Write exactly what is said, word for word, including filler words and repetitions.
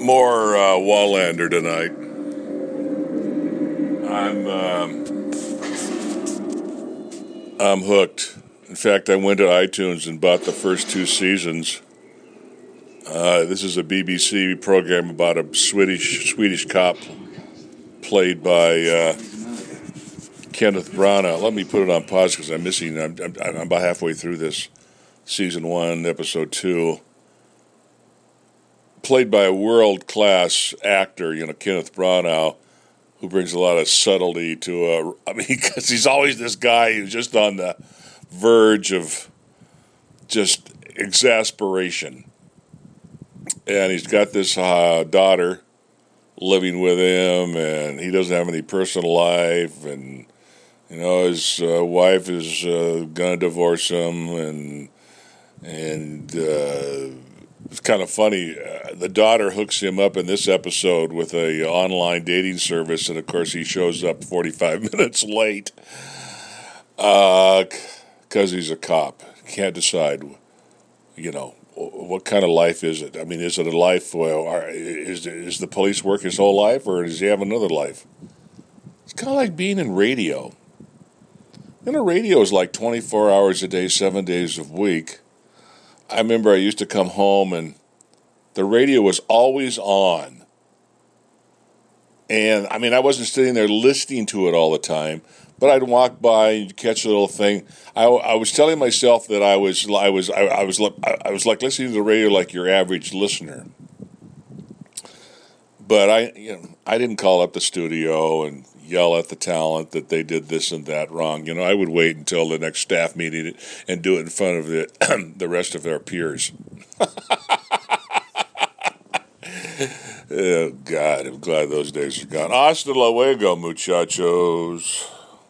more uh, Wallander tonight. I'm um, I'm hooked. In fact, I went to iTunes and bought the first two seasons. Uh, this is a B B C program about a Swedish Swedish cop played by uh, Kenneth Branagh. Let me put it on pause because I'm missing. I'm, I'm, I'm about halfway through this season one, episode two. Played by a world-class actor, you know, Kenneth Branagh, who brings a lot of subtlety to a. I mean, because he's always this guy who's just on the verge of just exasperation. And he's got this uh, daughter living with him, and he doesn't have any personal life, and, you know, his uh, wife is uh, going to divorce him, and, and uh, it's kind of funny. Uh, the daughter hooks him up in this episode with a online dating service, and, of course, he shows up forty-five minutes late because uh, he's a cop. Can't decide, you know, what kind of life is it? I mean, is it a life, well, are, is, is the police work his whole life, or does he have another life? It's kind of like being in radio. You know, radio is like twenty-four hours a day, seven days a week. I remember I used to come home, and the radio was always on. And, I mean, I wasn't sitting there listening to it all the time, but I'd walk by and catch a little thing. I, I was telling myself that I was I was I, I was I was like listening to the radio like your average listener. But I you know I didn't call up the studio and yell at the talent that they did this and that wrong. You know, I would wait until the next staff meeting and do it in front of the the rest of their peers. Oh God, I'm glad those days are gone. Hasta luego, muchachos.